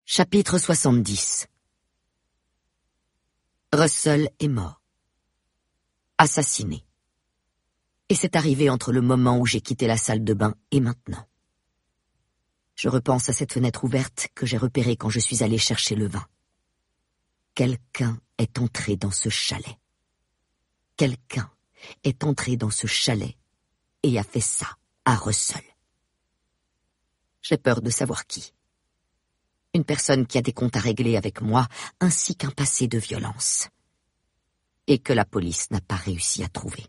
Chapitre 70. Russell est mort. Assassiné. Et c'est arrivé entre le moment où j'ai quitté la salle de bain et maintenant. Je repense à cette fenêtre ouverte que j'ai repérée quand je suis allé chercher le vin. Quelqu'un est entré dans ce chalet. Quelqu'un est entré dans ce chalet et a fait ça à Russell. J'ai peur de savoir qui. Une personne qui a des comptes à régler avec moi, ainsi qu'un passé de violence. Et que la police n'a pas réussi à trouver.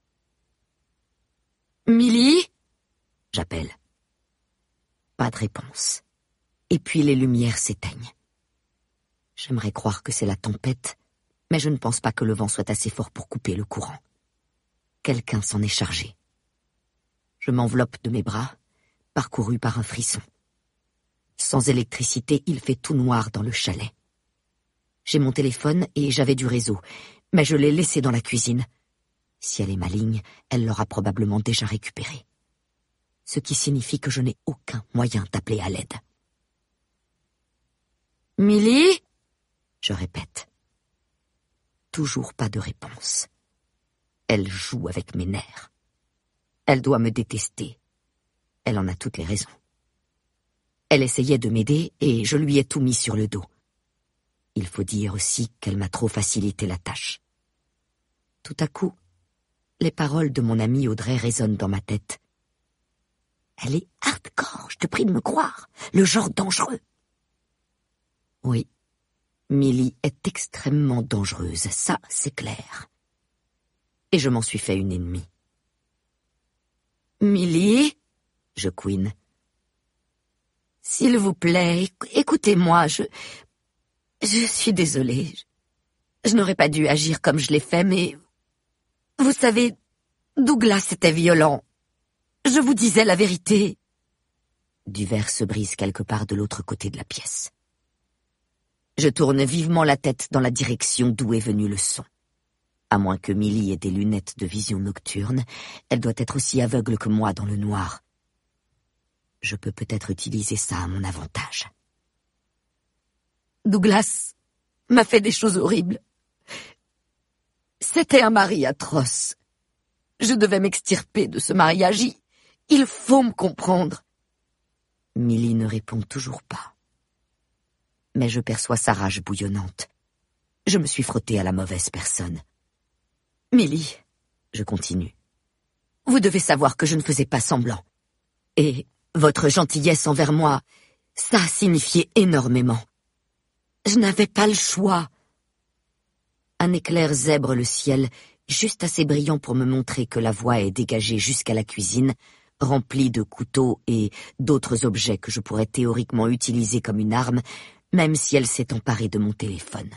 Millie ? J'appelle. Pas de réponse. Et puis les lumières s'éteignent. J'aimerais croire que c'est la tempête, mais je ne pense pas que le vent soit assez fort pour couper le courant. Quelqu'un s'en est chargé. Je m'enveloppe de mes bras, parcouru par un frisson. Sans électricité, il fait tout noir dans le chalet. J'ai mon téléphone et j'avais du réseau, mais je l'ai laissé dans la cuisine. Si elle est maligne, elle l'aura probablement déjà récupéré. Ce qui signifie que je n'ai aucun moyen d'appeler à l'aide. Millie ? Je répète. Toujours pas de réponse. Elle joue avec mes nerfs. Elle doit me détester. Elle en a toutes les raisons. Elle essayait de m'aider et je lui ai tout mis sur le dos. Il faut dire aussi qu'elle m'a trop facilité la tâche. Tout à coup, les paroles de mon amie Audrey résonnent dans ma tête. Elle est hardcore, je te prie de me croire, le genre dangereux. Oui, Millie est extrêmement dangereuse, ça c'est clair. Et je m'en suis fait une ennemie. Millie, je couine. S'il vous plaît, écoutez-moi, je suis désolée. Je n'aurais pas dû agir comme je l'ai fait, mais... Vous savez, Douglas était violent. Je vous disais la vérité. Du verre se brise quelque part de l'autre côté de la pièce. Je tourne vivement la tête dans la direction d'où est venu le son. À moins que Millie ait des lunettes de vision nocturne, elle doit être aussi aveugle que moi dans le noir. Je peux peut-être utiliser ça à mon avantage. Douglas m'a fait des choses horribles. C'était un mari atroce. Je devais m'extirper de ce mariage. Il faut me comprendre. Millie ne répond toujours pas. Mais je perçois sa rage bouillonnante. Je me suis frottée à la mauvaise personne. Millie, je continue. Vous devez savoir que je ne faisais pas semblant. Et votre gentillesse envers moi, ça a signifié énormément. Je n'avais pas le choix. Un éclair zèbre le ciel, juste assez brillant pour me montrer que la voie est dégagée jusqu'à la cuisine, remplie de couteaux et d'autres objets que je pourrais théoriquement utiliser comme une arme, même si elle s'est emparée de mon téléphone.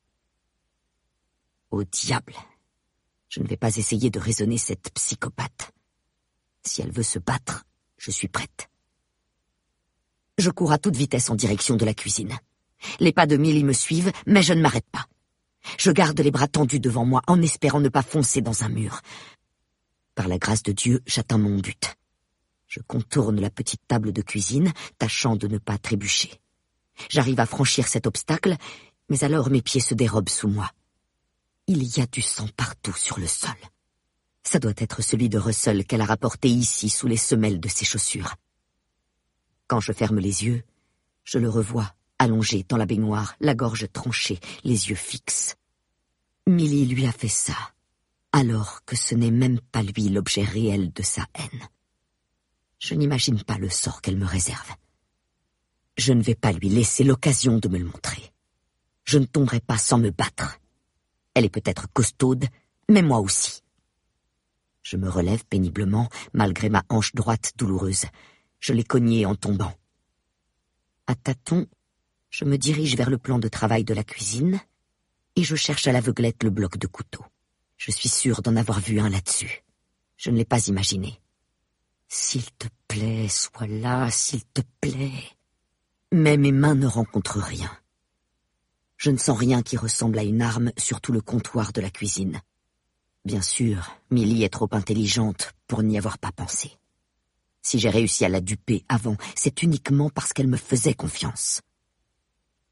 Au diable! Je ne vais pas essayer de raisonner cette psychopathe. Si elle veut se battre, je suis prête. Je cours à toute vitesse en direction de la cuisine. Les pas de Millie me suivent, mais je ne m'arrête pas. Je garde les bras tendus devant moi en espérant ne pas foncer dans un mur. Par la grâce de Dieu, j'atteins mon but. Je contourne la petite table de cuisine, tâchant de ne pas trébucher. J'arrive à franchir cet obstacle, mais alors mes pieds se dérobent sous moi. Il y a du sang partout sur le sol. Ça doit être celui de Russell qu'elle a rapporté ici sous les semelles de ses chaussures. Quand je ferme les yeux, je le revois, allongé dans la baignoire, la gorge tranchée, les yeux fixes. Millie lui a fait ça, alors que ce n'est même pas lui l'objet réel de sa haine. Je n'imagine pas le sort qu'elle me réserve. Je ne vais pas lui laisser l'occasion de me le montrer. Je ne tomberai pas sans me battre. Elle est peut-être costaude, mais moi aussi. Je me relève péniblement, malgré ma hanche droite douloureuse. Je l'ai cognée en tombant. À tâtons, je me dirige vers le plan de travail de la cuisine et je cherche à l'aveuglette le bloc de couteau. Je suis sûre d'en avoir vu un là-dessus. Je ne l'ai pas imaginé. S'il te plaît, sois là, s'il te plaît. Mais mes mains ne rencontrent rien. Je ne sens rien qui ressemble à une arme sur tout le comptoir de la cuisine. Bien sûr, Millie est trop intelligente pour n'y avoir pas pensé. Si j'ai réussi à la duper avant, c'est uniquement parce qu'elle me faisait confiance.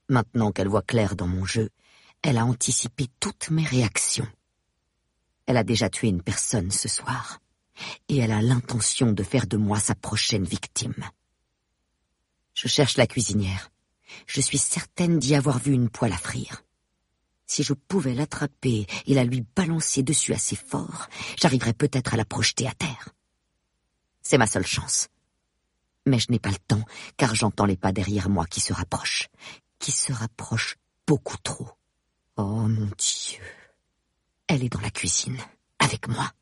Maintenant qu'elle voit clair dans mon jeu, elle a anticipé toutes mes réactions. Elle a déjà tué une personne ce soir, et elle a l'intention de faire de moi sa prochaine victime. Je cherche la cuisinière. Je suis certaine d'y avoir vu une poêle à frire. Si je pouvais l'attraper et la lui balancer dessus assez fort, j'arriverais peut-être à la projeter à terre. C'est ma seule chance. Mais je n'ai pas le temps, car j'entends les pas derrière moi qui se rapprochent beaucoup trop. Oh mon Dieu. Elle est dans la cuisine, avec moi.